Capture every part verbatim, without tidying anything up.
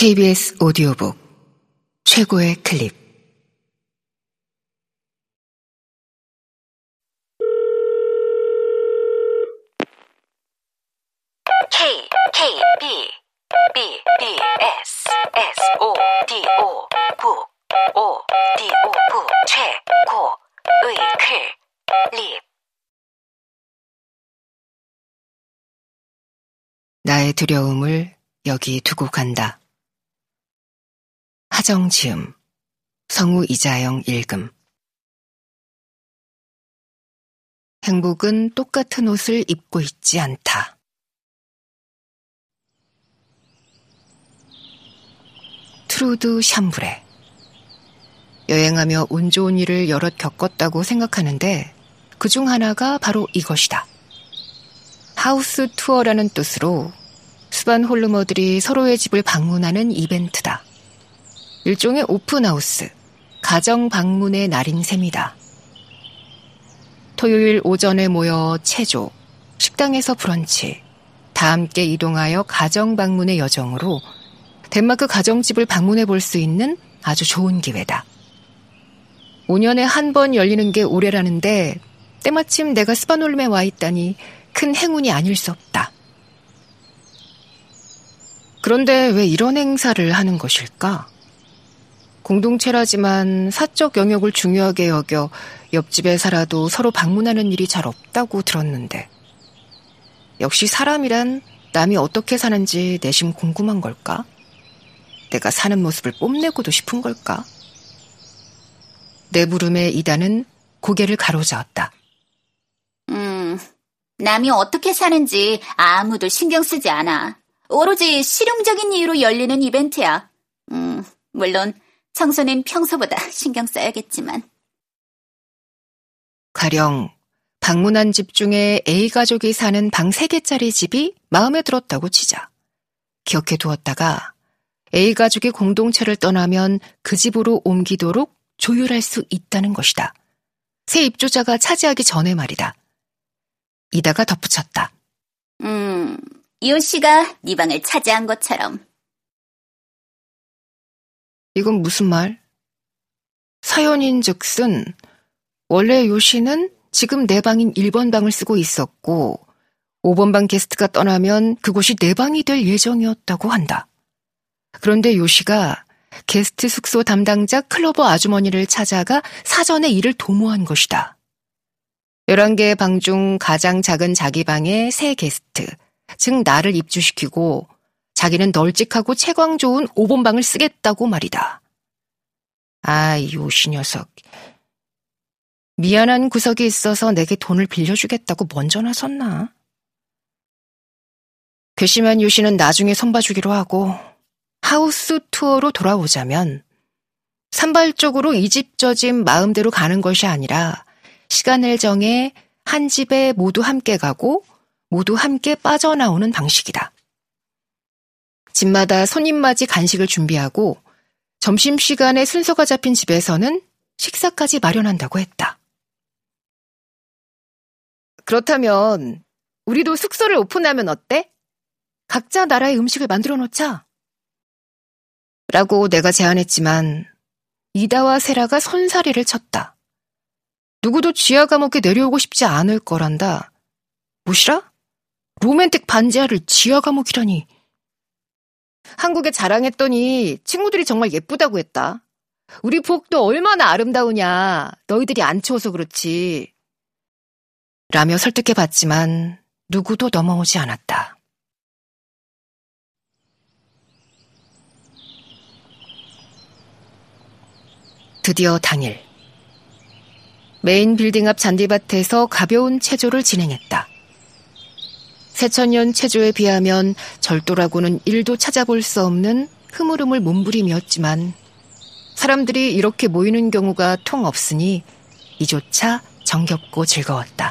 케이비에스 오디오북 최고의 클립. K, K, B, B, B, S, S, O, D, O, 북, O, D, O, 북, 최, 고, 의, 클, 립. 나의 두려움을 여기 두고 간다. 하정지음, 성우 이자영 읽음. 행복은 똑같은 옷을 입고 있지 않다. 트루드 샴브레. 여행하며 운 좋은 일을 여럿 겪었다고 생각하는데 그중 하나가 바로 이것이다. 하우스 투어라는 뜻으로 수반 홀루머들이 서로의 집을 방문하는 이벤트다. 일종의 오픈하우스, 가정 방문의 날인 셈이다. 토요일 오전에 모여 체조, 식당에서 브런치, 다 함께 이동하여 가정 방문의 여정으로 덴마크 가정집을 방문해 볼 수 있는 아주 좋은 기회다. 오 년에 한 번 열리는 게 올해라는데 때마침 내가 스바놀름에 와 있다니 큰 행운이 아닐 수 없다. 그런데 왜 이런 행사를 하는 것일까? 공동체라지만 사적 영역을 중요하게 여겨 옆집에 살아도 서로 방문하는 일이 잘 없다고 들었는데 역시 사람이란 남이 어떻게 사는지 내심 궁금한 걸까? 내가 사는 모습을 뽐내고도 싶은 걸까? 내 물음에 이다는 고개를 가로저었다. 음, 남이 어떻게 사는지 아무도 신경 쓰지 않아. 오로지 실용적인 이유로 열리는 이벤트야. 음, 물론 청소는 평소보다 신경 써야겠지만. 가령 방문한 집 중에 A가족이 사는 방 세 개짜리 집이 마음에 들었다고 치자. 기억해 두었다가 A가족이 공동체를 떠나면 그 집으로 옮기도록 조율할 수 있다는 것이다. 새 입주자가 차지하기 전에 말이다. 이다가 덧붙였다. 음, 요시가 네 방을 차지한 것처럼. 이건 무슨 말? 사연인즉슨 원래 요시는 지금 내 방인 일 번 방을 쓰고 있었고 오 번 방 게스트가 떠나면 그곳이 내 방이 될 예정이었다고 한다. 그런데 요시가 게스트 숙소 담당자 클로버 아주머니를 찾아가 사전에 이를 도모한 것이다. 열한 개의 방 중 가장 작은 자기 방에 새 게스트, 즉 나를 입주시키고 자기는 널찍하고 채광 좋은 오 번 방을 쓰겠다고 말이다. 아, 이 요시 녀석. 미안한 구석이 있어서 내게 돈을 빌려주겠다고 먼저 나섰나? 괘씸한 요시는 나중에 손봐주기로 하고 하우스 투어로 돌아오자면 산발적으로 이 집 저 집 마음대로 가는 것이 아니라 시간을 정해 한 집에 모두 함께 가고 모두 함께 빠져나오는 방식이다. 집마다 손님맞이 간식을 준비하고 점심시간에 순서가 잡힌 집에서는 식사까지 마련한다고 했다. 그렇다면 우리도 숙소를 오픈하면 어때? 각자 나라의 음식을 만들어 놓자. 라고 내가 제안했지만 이다와 세라가 손사래를 쳤다. 누구도 지하 감옥에 내려오고 싶지 않을 거란다. 무시라? 로맨틱 반지하를 지하 감옥이라니. 한국에 자랑했더니 친구들이 정말 예쁘다고 했다. 우리 복도 얼마나 아름다우냐. 너희들이 안 추워서 그렇지. 라며 설득해봤지만 누구도 넘어오지 않았다. 드디어 당일. 메인 빌딩 앞 잔디밭에서 가벼운 체조를 진행했다. 새천년 체조에 비하면 절도라고는 일도 찾아볼 수 없는 흐물흐물 몸부림이었지만 사람들이 이렇게 모이는 경우가 통 없으니 이조차 정겹고 즐거웠다.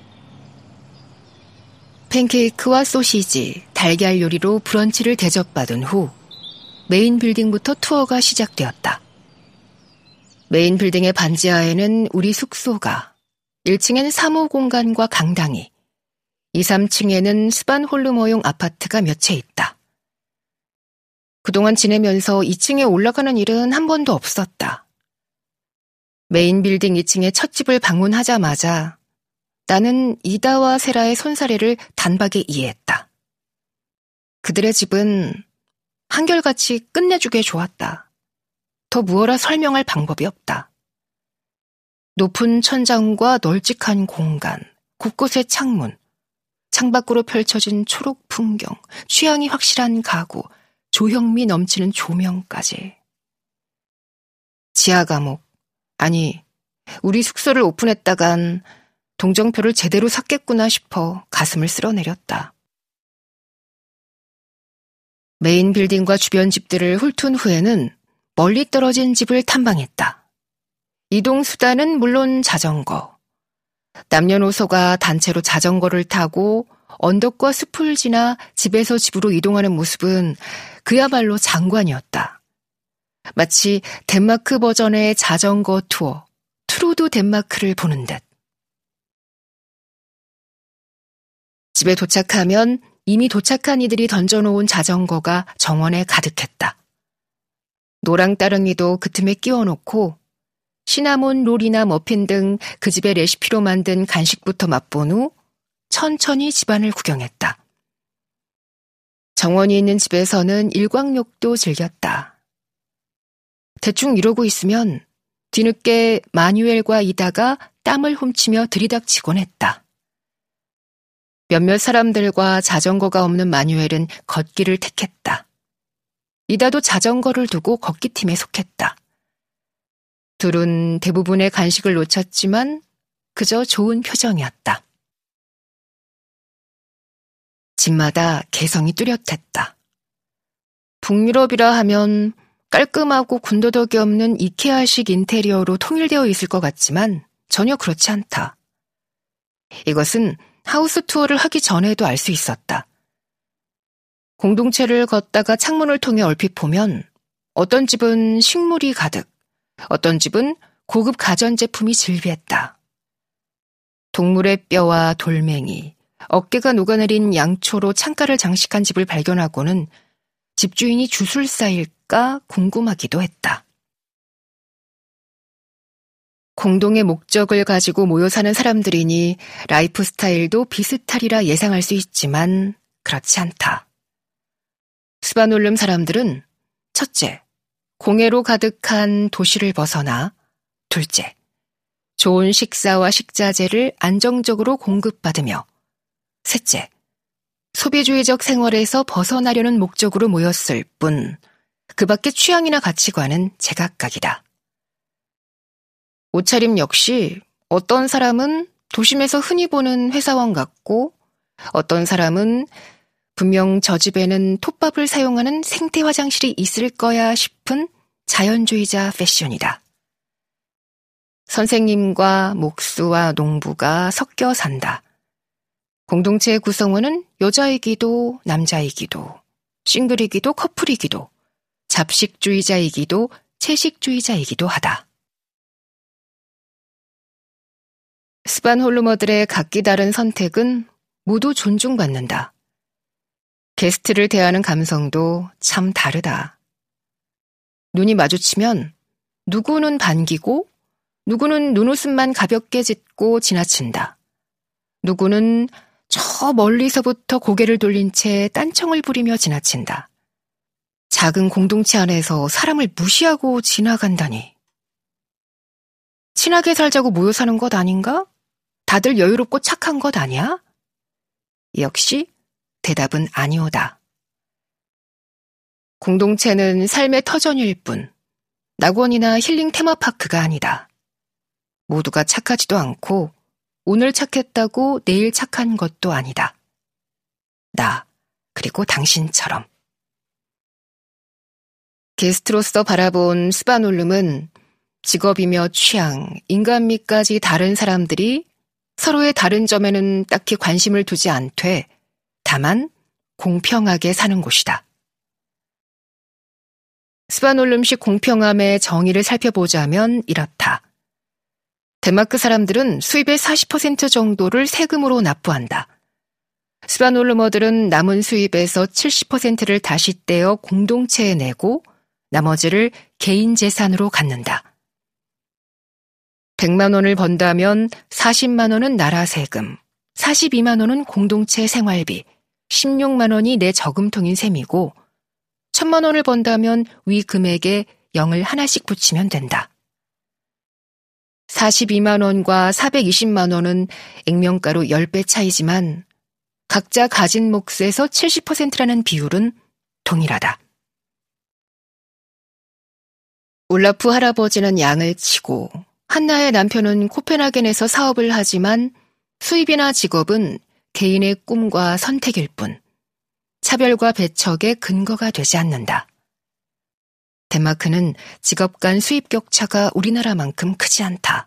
팬케이크와 소시지, 달걀 요리로 브런치를 대접받은 후 메인 빌딩부터 투어가 시작되었다. 메인 빌딩의 반지하에는 우리 숙소가, 일 층엔 사무 공간과 강당이, 이, 삼 층에는 스반 홀루머용 아파트가 몇 채 있다. 그동안 지내면서 이 층에 올라가는 일은 한 번도 없었다. 메인 빌딩 이 층의 첫 집을 방문하자마자 나는 이다와 세라의 손사래를 단박에 이해했다. 그들의 집은 한결같이 끝내주게 좋았다. 더 무어라 설명할 방법이 없다. 높은 천장과 널찍한 공간, 곳곳의 창문, 창밖으로 펼쳐진 초록 풍경, 취향이 확실한 가구, 조형미 넘치는 조명까지. 지하 감옥, 아니 우리 숙소를 오픈했다간 동정표를 제대로 샀겠구나 싶어 가슴을 쓸어내렸다. 메인 빌딩과 주변 집들을 훑은 후에는 멀리 떨어진 집을 탐방했다. 이동 수단은 물론 자전거. 남녀노소가 단체로 자전거를 타고 언덕과 숲을 지나 집에서 집으로 이동하는 모습은 그야말로 장관이었다. 마치 덴마크 버전의 자전거 투어, 트루드 덴마크를 보는 듯. 집에 도착하면 이미 도착한 이들이 던져놓은 자전거가 정원에 가득했다. 노랑 따릉이도 그 틈에 끼워놓고 시나몬 롤이나 머핀 등 그 집의 레시피로 만든 간식부터 맛본 후 천천히 집안을 구경했다. 정원이 있는 집에서는 일광욕도 즐겼다. 대충 이러고 있으면 뒤늦게 마뉴엘과 이다가 땀을 훔치며 들이닥치곤 했다. 몇몇 사람들과 자전거가 없는 마뉴엘은 걷기를 택했다. 이다도 자전거를 두고 걷기팀에 속했다. 둘은 대부분의 간식을 놓쳤지만 그저 좋은 표정이었다. 집마다 개성이 뚜렷했다. 북유럽이라 하면 깔끔하고 군더더기 없는 이케아식 인테리어로 통일되어 있을 것 같지만 전혀 그렇지 않다. 이것은 하우스 투어를 하기 전에도 알 수 있었다. 공동체를 걷다가 창문을 통해 얼핏 보면 어떤 집은 식물이 가득, 어떤 집은 고급 가전제품이 즐비했다. 동물의 뼈와 돌멩이, 어깨가 녹아내린 양초로 창가를 장식한 집을 발견하고는 집주인이 주술사일까 궁금하기도 했다. 공동의 목적을 가지고 모여 사는 사람들이니 라이프 스타일도 비슷하리라 예상할 수 있지만 그렇지 않다. 스바놀름 사람들은 첫째, 공해로 가득한 도시를 벗어나 둘째, 좋은 식사와 식자재를 안정적으로 공급받으며 셋째, 소비주의적 생활에서 벗어나려는 목적으로 모였을 뿐 그 밖의 취향이나 가치관은 제각각이다. 옷차림 역시 어떤 사람은 도심에서 흔히 보는 회사원 같고 어떤 사람은 분명 저 집에는 톱밥을 사용하는 생태 화장실이 있을 거야 싶은 자연주의자 패션이다. 선생님과 목수와 농부가 섞여 산다. 공동체의 구성원은 여자이기도 남자이기도 싱글이기도 커플이기도 잡식주의자이기도 채식주의자이기도 하다. 스반홀루머들의 각기 다른 선택은 모두 존중받는다. 게스트를 대하는 감성도 참 다르다. 눈이 마주치면 누구는 반기고 누구는 눈웃음만 가볍게 짓고 지나친다. 누구는 저 멀리서부터 고개를 돌린 채 딴청을 부리며 지나친다. 작은 공동체 안에서 사람을 무시하고 지나간다니. 친하게 살자고 모여 사는 것 아닌가? 다들 여유롭고 착한 것 아니야? 역시 대답은 아니오다. 공동체는 삶의 터전일 뿐 낙원이나 힐링 테마파크가 아니다. 모두가 착하지도 않고 오늘 착했다고 내일 착한 것도 아니다. 나 그리고 당신처럼. 게스트로서 바라본 스바놀름은 직업이며 취향, 인간미까지 다른 사람들이 서로의 다른 점에는 딱히 관심을 두지 않되 다만 공평하게 사는 곳이다. 스바놀름식 공평함의 정의를 살펴보자면 이렇다. 덴마크 사람들은 수입의 사십 퍼센트 정도를 세금으로 납부한다. 스바놀루머들은 남은 수입에서 칠십 퍼센트를 다시 떼어 공동체에 내고 나머지를 개인 재산으로 갖는다. 백만 원을 번다면 사십만 원은 나라 세금, 사십이만 원은 공동체 생활비, 십육만 원이 내 저금통인 셈이고 천만 원을 번다면 위 금액에 영을 하나씩 붙이면 된다. 사십이만 원과 사백이십만 원은 액면가로 십 배 차이지만 각자 가진 몫에서 칠십 퍼센트라는 비율은 동일하다. 올라프 할아버지는 양을 치고 한나의 남편은 코펜하겐에서 사업을 하지만 수입이나 직업은 개인의 꿈과 선택일 뿐 차별과 배척의 근거가 되지 않는다. 덴마크는 직업 간 수입 격차가 우리나라만큼 크지 않다.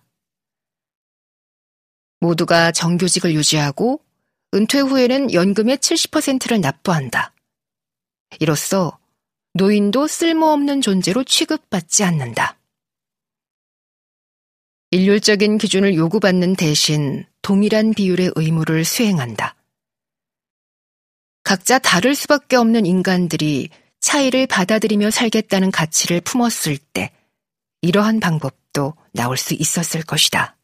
모두가 정규직을 유지하고 은퇴 후에는 연금의 칠십 퍼센트를 납부한다. 이로써 노인도 쓸모없는 존재로 취급받지 않는다. 일률적인 기준을 요구받는 대신 동일한 비율의 의무를 수행한다. 각자 다를 수밖에 없는 인간들이 차이를 받아들이며 살겠다는 가치를 품었을 때 이러한 방법도 나올 수 있었을 것이다.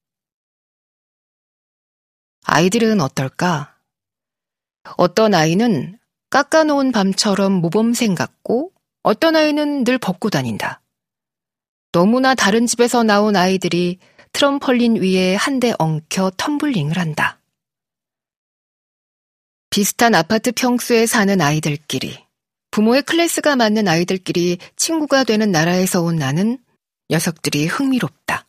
아이들은 어떨까? 어떤 아이는 깎아놓은 밤처럼 모범생 같고 어떤 아이는 늘 벗고 다닌다. 너무나 다른 집에서 나온 아이들이 트럼펄린 위에 한 대 엉켜 텀블링을 한다. 비슷한 아파트 평수에 사는 아이들끼리, 부모의 클래스가 맞는 아이들끼리 친구가 되는 나라에서 온 나는 녀석들이 흥미롭다.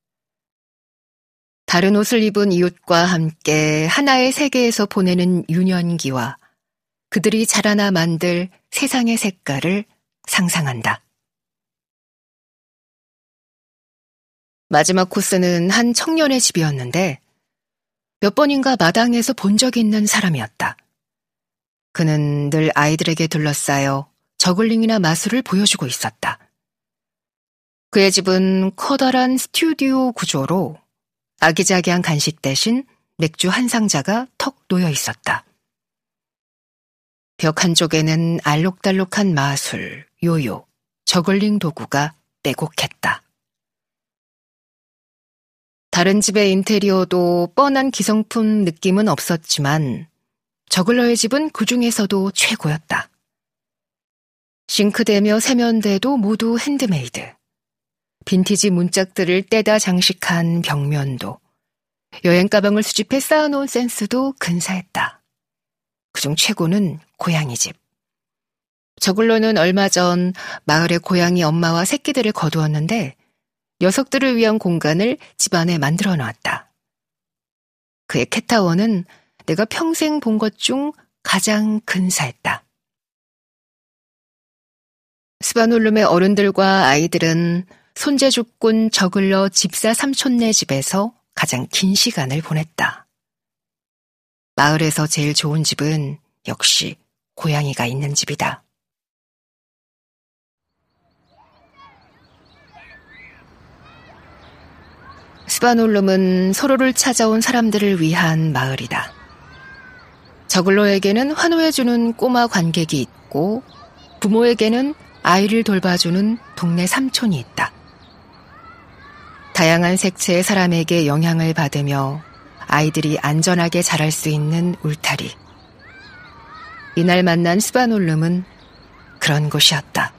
다른 옷을 입은 이웃과 함께 하나의 세계에서 보내는 유년기와 그들이 자라나 만들 세상의 색깔을 상상한다. 마지막 코스는 한 청년의 집이었는데 몇 번인가 마당에서 본 적이 있는 사람이었다. 그는 늘 아이들에게 둘러싸여 저글링이나 마술을 보여주고 있었다. 그의 집은 커다란 스튜디오 구조로 아기자기한 간식 대신 맥주 한 상자가 턱 놓여 있었다. 벽 한쪽에는 알록달록한 마술, 요요, 저글링 도구가 빼곡했다. 다른 집의 인테리어도 뻔한 기성품 느낌은 없었지만 저글러의 집은 그 중에서도 최고였다. 싱크대며 세면대도 모두 핸드메이드. 빈티지 문짝들을 떼다 장식한 벽면도, 여행 가방을 수집해 쌓아놓은 센스도 근사했다. 그중 최고는 고양이 집. 저글러는 얼마 전 마을에 고양이 엄마와 새끼들을 거두었는데 녀석들을 위한 공간을 집안에 만들어 놨다. 그의 캣타워는 내가 평생 본 것 중 가장 근사했다. 스바놀룸의 어른들과 아이들은 손재주꾼 저글러 집사 삼촌네 집에서 가장 긴 시간을 보냈다. 마을에서 제일 좋은 집은 역시 고양이가 있는 집이다. 스바놀룸은 서로를 찾아온 사람들을 위한 마을이다. 저글러에게는 환호해주는 꼬마 관객이 있고 부모에게는 아이를 돌봐주는 동네 삼촌이 있다. 다양한 색채의 사람에게 영향을 받으며 아이들이 안전하게 자랄 수 있는 울타리. 이날 만난 스바놀룸은 그런 곳이었다.